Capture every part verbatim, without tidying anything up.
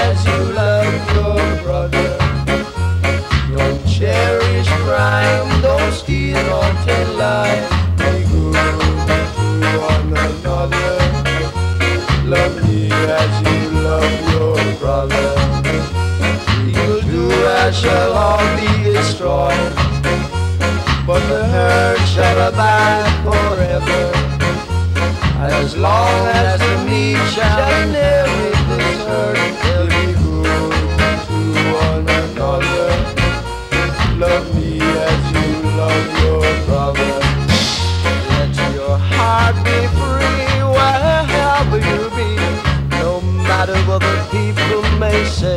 as you love your brother. Don't cherish crime, don't steal or tell lies. Be good to one another. Love me as you love your brother. Evil doers shall all be destroyed, but the hurt shall abide forever. As long as the meek shall inherit this earth, they'll be good to one another. Love me as you love your brother. Let your heart be free wherever you be, no matter what the people may say.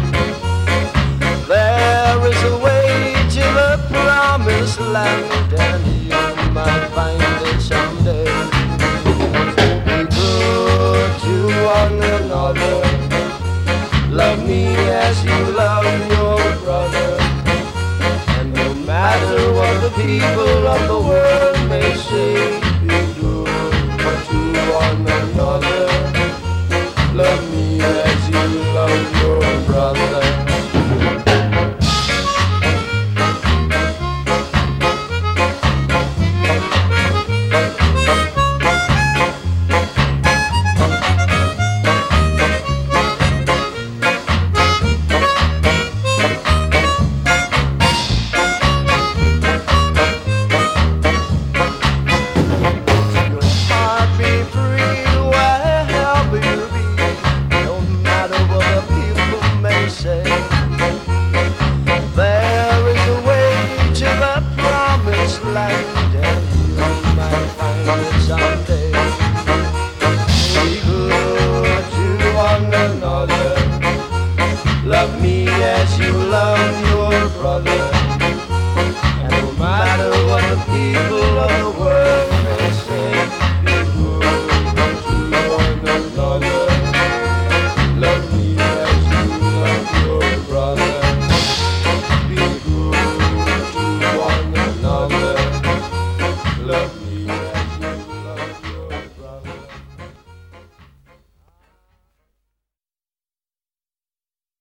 There is a way to the promised land, and you might find it someday. Be good to one another. Love me as you love your brother. And no matter what the people of the world may say,